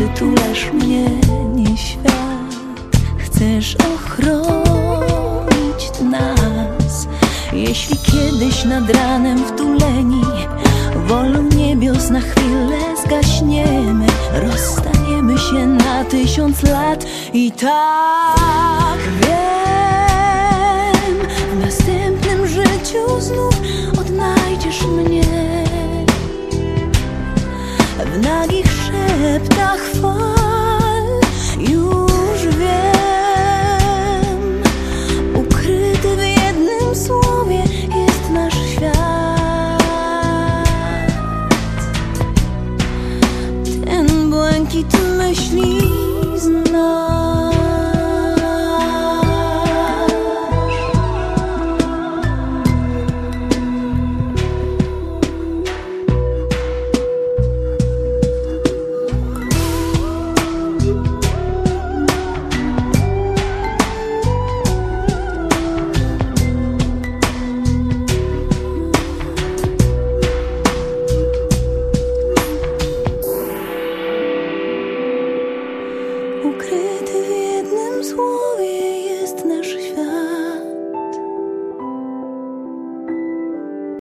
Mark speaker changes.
Speaker 1: przytulasz mnie, nie świat. Chcesz ochronić nas. Jeśli kiedyś nad ranem wtuleni wolą niebios na chwilę zgaśniemy, rozstaniemy się na 1000 lat i tak wiem.